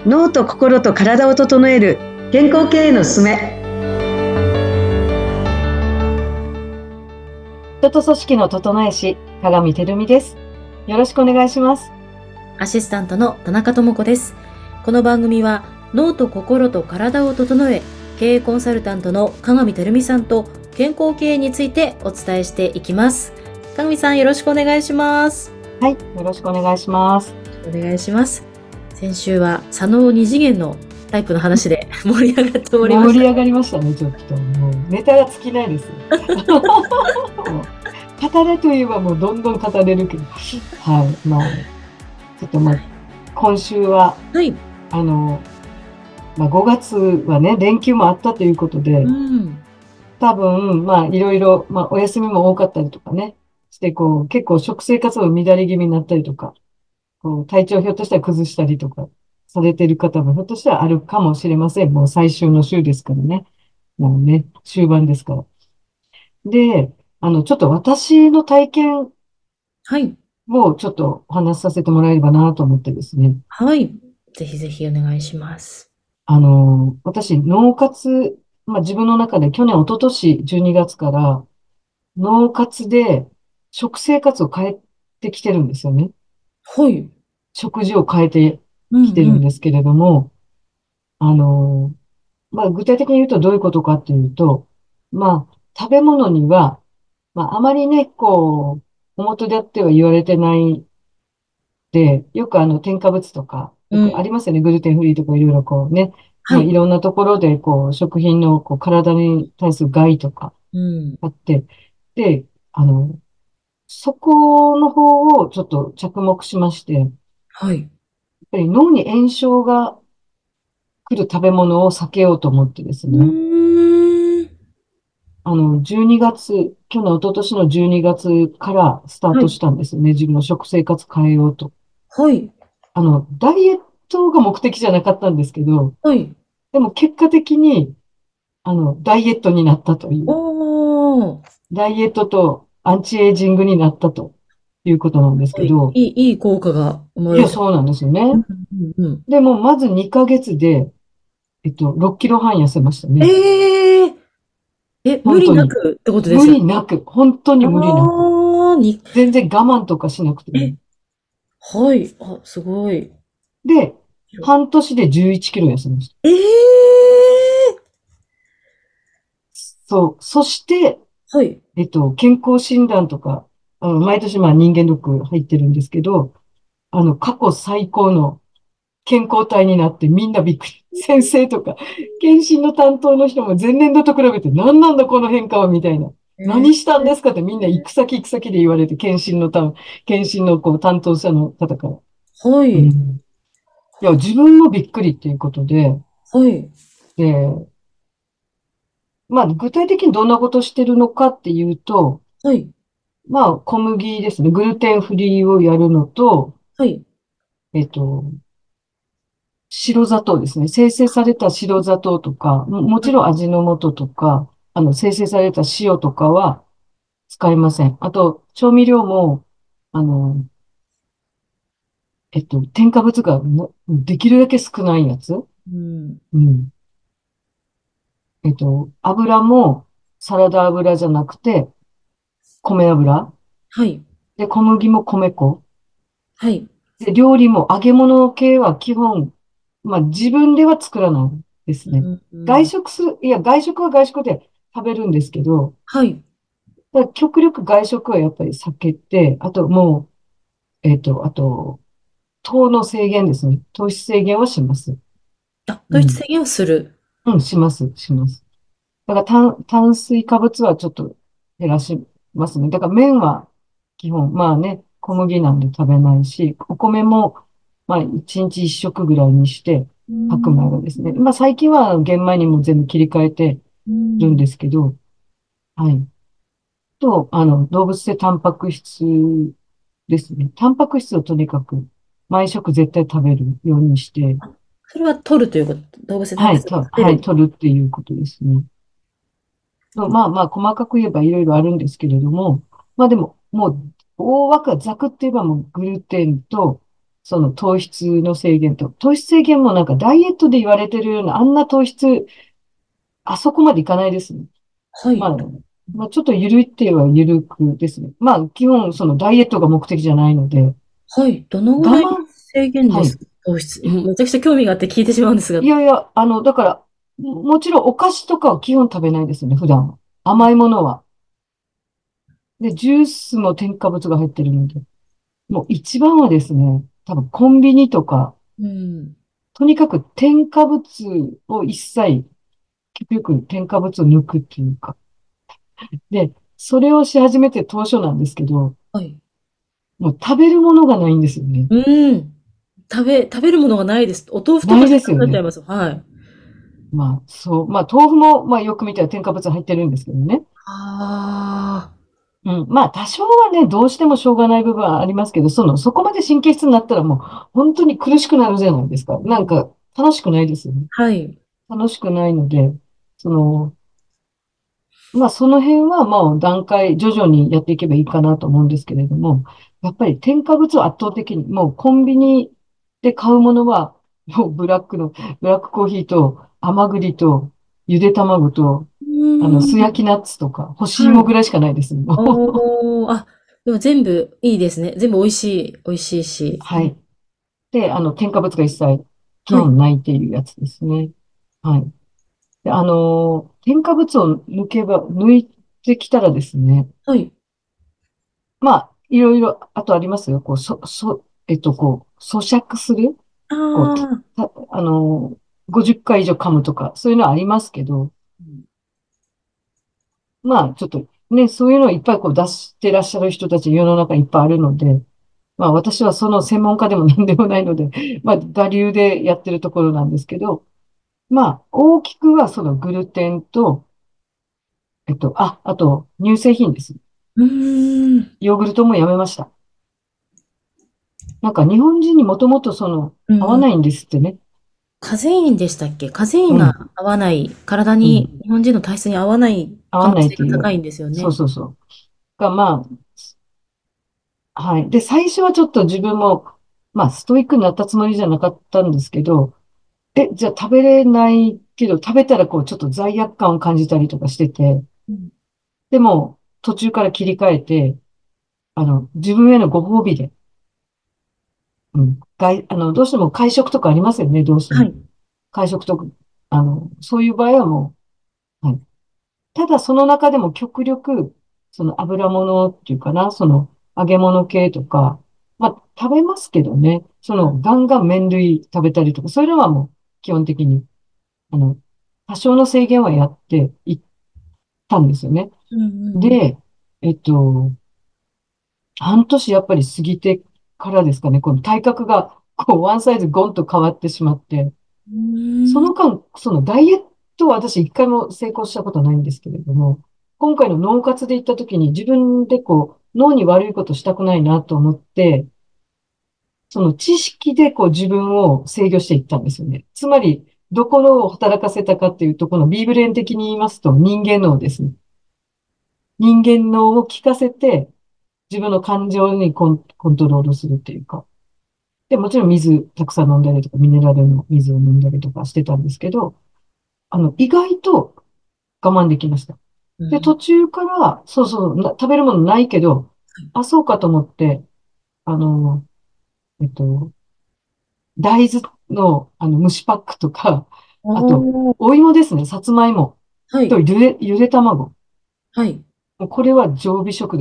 脳と心と体を整える健康経営のすすめ。人と組織の整え師、鏡てるみです。よろしくお願いします。 アシスタントの田中智子です。この番組は脳と心と体を整え、経営コンサルタントの鏡てるみさんと健康経営についてお伝えしていきます。鏡さん、よろしくお願いします。 はい、よろしくお願いします。 お願いします。先週は左脳二次元のタイプの話で盛り上がっておりました。 盛り上がりましたね、ちょっと。もうネタが尽きないです。もう語れといえばもうどんどん語れるけど。はい、ちょっと今週は、 はい。 5月はね、連休もあったということで、 うん。 多分、いろいろ、お休みも多かったりとかね、して、結構食生活も乱れ気味になったりとか、体調ひょっとしたら崩したりとか、されている方もひょっとしたらあるかもしれません。もう最終の週ですからね。もうね、終盤ですから。で、ちょっと私の体験はい。 をちょっとお話しさせてもらえればなと思ってですね。 はい。ぜひぜひお願いします。 私、脳活、自分の中で去年、一昨年12月から脳活で食生活を変えてきてるんですよね。 はい。 食事を変えてきてうんうん。 るんですけれども、あの、具体的に言うとどういうことかっていうと、食べ物には、あまりね、表であっては言われてないで、よく添加物とか、ようん。 くありますよね。グルテンフリーとかいろいろね、 はい。 いろんなところで食品の体に対する害とかうん。 あって、で、そこの方をちょっと着目しまして、やっはい。 ぱり脳に炎症が来る食べ物を避けようと思ってですうね。 ーん。 12月、去年、一昨年の12月からスタートはい。 したんですよね。自分の食生活変えようと。 はい。 ダイエットが目的じゃなかったんですけど、 はい。 でも結果的に、ダイエットになったという、 おー。 ダイエットとアンチエイジングになったということなんですはい。 けど、 いい効果が生まいや、 れて。 そうなんですよね。 うんうんうん。 でも、まず2ヶ月で、6キロ半痩せましたね。 ええ無理な本当に。 くってことで無すよね。 理なく、本当に無理なく。 あーに、 全然我慢とかしなくても。 え、はい。あ、すごい。 で、半年で11キロ痩せました。 ええそう。そして、 はい。 健康診断とか、毎年人間ドック入ってるんですけど、過去最高の健康体になってみんなびっくり。先生とか、検診の担当の人も前年度と比べて何なんだこの変化はみたいな。 え何したんですかってみんな行く先で言われて、検診の担当者の方から。 はい。 うん。いや、自分もびっくりっていうことで、 はい。 で、具体的にどんなことをしてるのかっていうと、 はい。 小麦ですね。グルテンフリーをやるのと、 はい。 えっと、白砂糖ですね。精製された白砂糖とか、もちろん味の素とか、精製された塩とかは使いません。あと、調味料も、あの、添加物ができるだけ少ないやつ。 うん。 うん。油もサラダ油じゃなくて、米油。 はい。 で、小麦も米粉。 はい。 で、料理も揚げ物系は基本、自分では作らないですね。 うん。うん。 外食は外食で食べるんですけど、 はい。 ただ極力外食はやっぱり避けて、あともあと、糖の制限ですね。糖質制限はします。 あ、 うん。 糖質制限をする。 うん、します。だから炭水化物はちょっと減らしますね。だから麺は基本、小麦なんで食べないし、お米も、一日一食ぐらいにして、 う白米はん。 ですね。最近は玄米にも全部切り替えてうん。 るんですけど、はい。と、動物性タンパク質ですね。タンパク質をとにかく毎食絶対食べるようにして、 それは取るということ、動物性タンパク質を食べはい、 る。 取るっていうことですね。細かく言えばいろいろあるんですけれども、でも、もう、大枠はざくって言えばもうグルテンとその糖質の制限と、糖質制限もなんかダイエットで言われてるような、あんな糖質、あそこまでいかないですね。 はい。 まあ、まあ、ちょっと緩いって言えば緩くですね。まあ、基本、そのダイエットが目的じゃないので、 はい。どのぐらいの我慢、 制限はい。 ですか？糖質。めちゃくちゃ興味があって聞いてしまうんですが。 いやいや、だから、もちろんお菓子とかは基本食べないですね、普段は。甘いものは。で、ジュースも添加物が入ってるので。もう一番はですね、多分コンビニとか、 うん。 とにかく添加物を一切、結局添加物を抜くっていうか。で、それをし始めて当初なんですけど、 はい。 もう食べるものがないんですよね。 うん。食べるものがないです。お豆腐とないかしかなですよね。 くなっちゃいます。はい。 まあ、そう。まあ、豆腐も、まあ、よく見たら添加物入ってるんですけどね。 ああ。 うん。まあ、多少はね、どうしてもしょうがない部分はありますけど、そこまで神経質になったらもう、本当に苦しくなるじゃないですか。なんか、楽しくないですよね。 はい。 楽しくないので、その、まあ、その辺は、まあ、段階、徐々にやっていけばいいかなと思うんですけれども、やっぱり添加物は圧倒的に、もうコンビニで買うものは、もうブラックコーヒーと甘栗とゆで卵と、 うーん。 素焼きナッツとか、干しはい。 芋ぐらいしかないですね。もうおー、あ、でも全部いいですね。全部美味しい、美味しいし。うん。 はい。で、添加物が一切基はい。 本ないっていうやつですね。はい。で、添加物を抜いてきたらですね、 はい。 まあ、いろいろ、あとありますよ。こう、咀嚼するあこう、 あ。 50回以上噛むとか、そういうのはありますけど、 うん。 まあ、ちょっとね、そういうのをいっぱいこう出してらっしゃる人たち世の中にいっぱいあるので、まあ私はその専門家でも何でもないので、まあ我流でやってるところなんですけど、まあ大きくはそのグルテンと、あと乳製品です。 うーん。 ヨーグルトもやめました。なんか日本人にもともとうん。 合わないんですってね。 カゼインでしたっけ？カゼインがうん、 合わない、体うん。 に、日本人の体質に合わない合わ可能ないっていう。 性が高いんですよそうね。 そうそう。まあ、はい。で、最初はちょっと自分も、まあ、ストイックになったつもりじゃなかったんですけど、じゃあ食べれないけど、食べたらこう、ちょっと罪悪感を感じたりとかしてて、 うん。 でも、途中から切り替えて、自分へのご褒美で、うん、どうしても会食とかありますよね、どうしても。 はい。 会食とか、そういう場合はもう、はい。ただその中でも極力、その油物っていうかな、その揚げ物系とか、まあ食べますけどね、ガンガン麺類食べたりとか、そういうのはもう基本的に、あの、多少の制限はやっていったんですよね。 うんうんうん。 で、えっと、半年やっぱり過ぎてからですかね、この体格がこうワンサイズゴンと変わってしまって、 うーん。 その間、そのダイエットは私一回も成功したことないんですけれども、今回の脳活で行った時に自分でこう、脳に悪いことしたくないなと思って、その知識でこう自分を制御していったんですよね。つまり、どこを働かせたかっていうと、このビーブレン的に言いますと人間脳ですね。人間脳を聞かせて自分の感情にコントロールするっていうか。で、もちろん水たくさん飲んだりとか、ミネラルの水を飲んだりとかしてたんですけど、意外と我慢できました。で、 うん。 途中から、そうそう、食べるものないけど、あ、そうかと思って、あの、えっと、大豆の、蒸しパックとか、あと、 おー。 お芋ですね、さつまいもとはい。 ゆで卵。 はい。 もうこれは常備食です。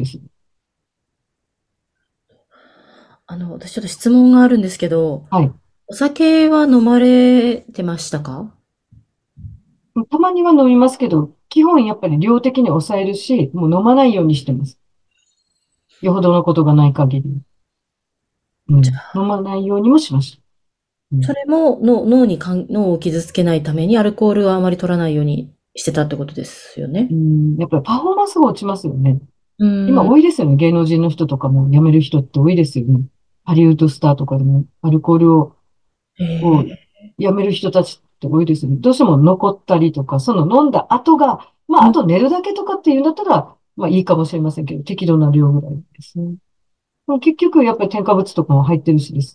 私ちょっと質問があるんですけど、 はい。 お酒は飲まれてましたか？ たまには飲みますけど、基本やっぱり量的に抑えるし、もう飲まないようにしてます。よほどのことがない限り。うん。飲まないようにもしました。うん。 それも、脳を傷つけないためにアルコールはあまり取らないようにしてたってことですよね。 うん、やっぱりパフォーマンスが落ちますよね。今うーん。 多いですよね。芸能人の人とかも辞める人って多いですよね。ハリウッドスターとかでもアルコールをええ。 辞める人たちって多いですよね。どうしても残ったりとか、その飲んだ後が、まあ、 うん。 あと寝るだけとかっていうんだったら、まあいいかもしれませんけど、適度な量ぐらいですね。でも結局やっぱり添加物とかも入ってるしですね。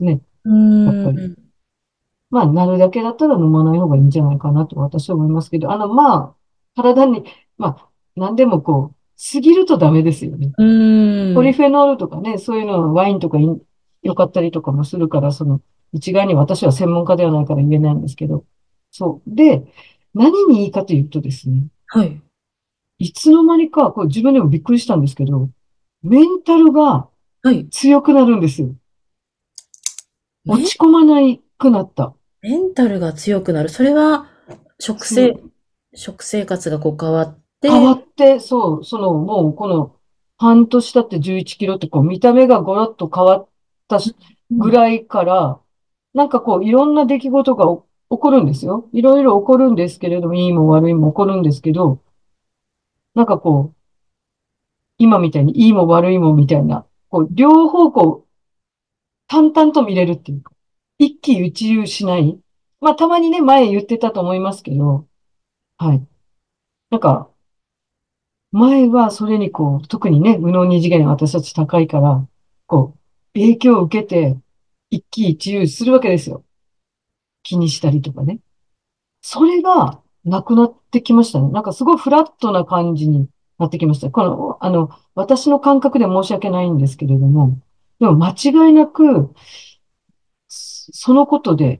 うーやっぱり。 ん。 まあ、なるだけだったら飲まない方がいいんじゃないかなと私は思いますけど、まあ、体に、まあ、何でもこう、過ぎるとダメですよね。 うーん。 ポリフェノールとかね、そういうのはワインとか良かったりとかもするから、一概に私は専門家ではないから言えないんですけど、そう。で、何にいいかというとですね、 はい。 いつの間にか、こう自分でもびっくりしたんですけど、メンタルがはい。 強くなるんですよ。落メン、 ち込まないくなった。 メンタルが強くなる。それは、食生、 す、 食生活がこう変わっ変て、 わって、そう、もうこの半年経って11キロってこう見た目がゴロッと変わったうん。 ぐらいから、なんかこういろんな出来事が起こるんですよ。いろいろ起こるんですけれども、いいも悪いも起こるんですけど、なんかこう、今みたいにいいも悪いもみたいな、こう両方こう淡々と見れるっていうか、一喜一憂しない。まあたまにね、前言ってたと思いますけど、はい。なんか、前はそれにこう、特にね、右脳二次元私たち高いから、こう、影響を受けて、一喜一憂するわけですよ。気にしたりとかね。それがなくなってきましたね。なんかすごいフラットな感じになってきました。私の感覚で申し訳ないんですけれども、でも間違いなく、そのことで、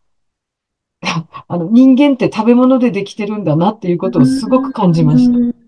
人間って食べ物でできてるんだなっていうことをすごく感じました。 うん。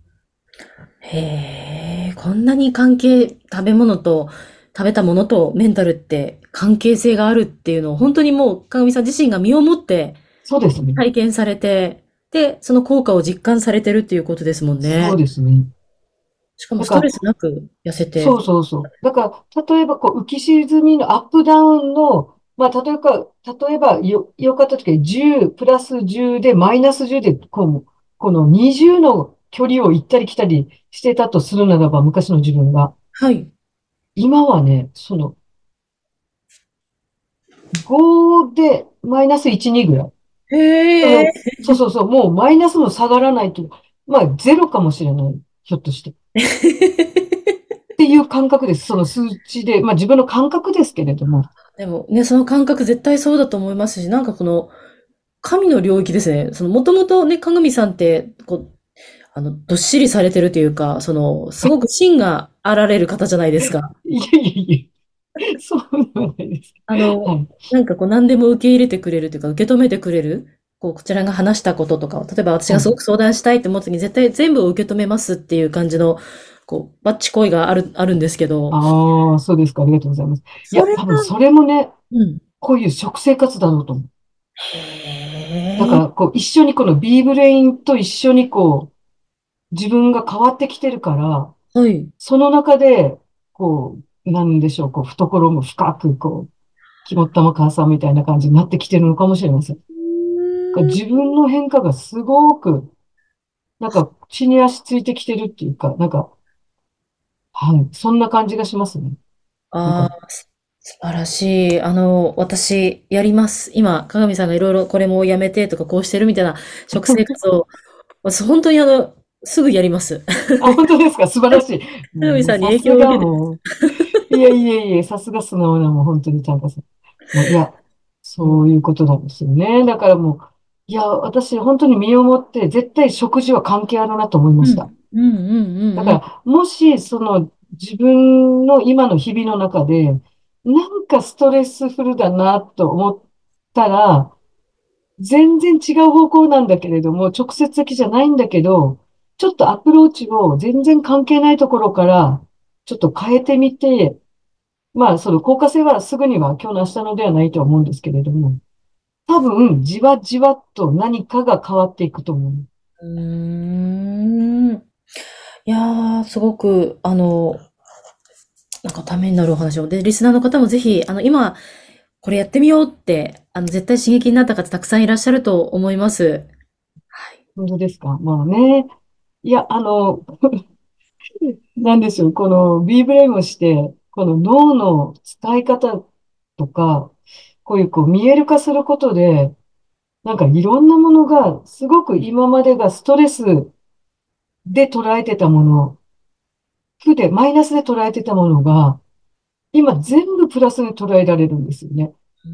へえ、こんなに関係、食べ物と、食べたものとメンタルって関係性があるっていうのを本当にもう、かがみさん自身が身をもってそうですね。 体験されて、で、その効果を実感されてるっていうことですもんそうね。 ですね。 しかもストレスだから、 なく痩せて。 そうそうそう。だから、例えば、こう、浮き沈みのアップダウンの、まあ、例えば、良かった時は10、プラス10で、マイナス10で、この20の距離を行ったり来たりしてたとするならば、昔の自分が。 はい。 今はね、5でマイナス1、2ぐらい。 へえ。 そうそうそう、もうマイナスも下がらないと、まあ、ゼロかもしれない。ひょっとして。っていう感覚です。その数値で、まあ自分の感覚ですけれども。 でもね、その感覚絶対そうだと思いますし、なんかこの、神の領域ですね。その、もともとね、かがみさんって、こう、どっしりされてるというか、すごく芯があられる方じゃないですか。 いえいえいえ、そうではないです。はい。 なんかこう何でも受け入れてくれるというか、受け止めてくれる。こう、こちらが話したこととかを、例えば私はい。 がすごく相談したいって思った時に絶対全部を受け止めますっていう感じの、こう、バッチコイがあるんですけど、 ああ、そうですか。ありがとうございます。いや、 それが、 多分それもね、 うん。 こういう食生活だろうと思う。だかへえ。 ら、こう、一緒にこの B ブレインと一緒にこう、自分が変わってきてるから、 はい。 その中で、こなんでしょう、こう、懐も深く、こう、肝っ玉母さんみたいな感じになってきてるのかもしれません。自分の変化がすごく、なんか地に足ついてきてるっていうか、なんか、はい、そんな感じがしますね。なんか、 ああ、素晴らしい。私、やります。今、鏡さんがいろいろこれもやめてとかこうしてるみたいな食生活を、私本当にすぐやります。 あ、本当ですか？素晴らしい。もう鏡さんに影さす響を受けて。 がもう、いやいやいや、さすが素直なもう本当にちゃんとさん。もう、いや、 うん、 そういうことなんですよね。だからもう、いや、私本当に身をもって絶対食事は関係あるなと思いまうん、 した。 うん、うん、うん。 だから、もし、自分の今の日々の中で、なんかストレスフルだなと思ったら、全然違う方向なんだけれども、直接的じゃないんだけど、ちょっとアプローチを全然関係ないところから、ちょっと変えてみて、まあ、その効果性はすぐには今日の明日のではないとは思うんですけれども、多分、じわじわっと何かが変わっていくと思う。 うーん。いやー、すごく、なんかためになるお話を。で、リスナーの方もぜひ、今、これやってみようって、絶対刺激になった方たくさんいらっしゃると思います。はい。 本当ですか？まあね。いや、なんでしょう、この B ブレインをして、この脳の使い方とか、こう見える化することで、なんかいろんなものが、すごく今までがストレスで捉えてたもの、負で、マイナスで捉えてたものが、 今全部プラスに捉えられるんですよね。 うん。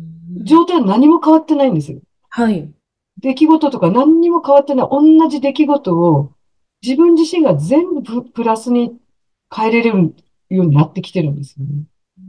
状態は何も変わってないんですよ。 はい。 出来事とか何にも変わってない。同じ出来事を自分自身が全部プラスに変えれるようになってきてるんですよね。 うん。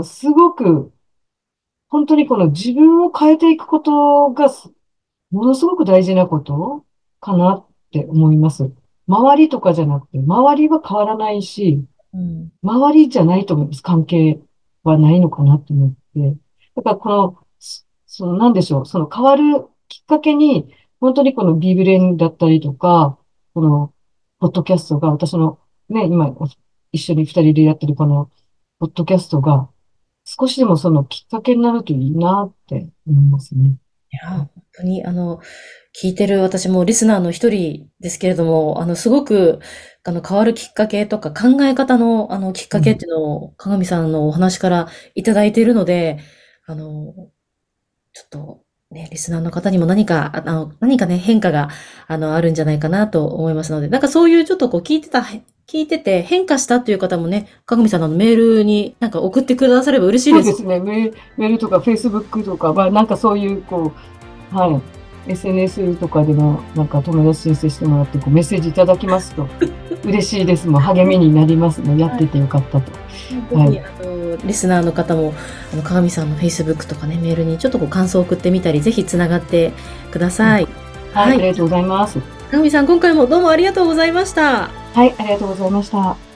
だからすごく、本当にこの自分を変えていくことがものすごく大事なことかなって思います。周りとかじゃなくて、周りは変わらないし、 うん。 周りじゃないと思います。関係はないのかなと思って。だからこの、なんでしょう、その変わるきっかけに、本当にこのビブレンだったりとか、この、ポッドキャストが、私のね、今、一緒に二人でやってるこの、ポッドキャストが、少しでもそのきっかけになるといいなって思いますね。 いや、本当に、聞いてる私もリスナーの一人ですけれども、すごく、変わるきっかけとか考え方の、きっかけっうん。 ていうのを、鏡さんのお話からいただいているので、あの、ちょっと、ね、リスナーの方にも何かね、変化が、あるんじゃないかなと思いますので、なんかそういうちょっとこう聞いてて変化したっていう方もね、鏡さんのメールになんか送ってくだされば嬉しいです。 そうですね。メールとか、フェイスブックとか、まあ、なんかそういう、こう、はい。SNS とかでも、なんか友達申請してもらって、こう、メッセージいただきますと、嬉しいです。もう励みになりますね。やっててよかったと。 ぜひ、 はい。 リスナーの方も、鏡さんの Facebook とかね、メールにちょっとこう感想を送ってみたり、ぜひつながってくだうん。 さい。 はい。 はい。 ありがとうございます。 鏡さん、今回もどうもありがとうございました。 はい。ありがとうございました。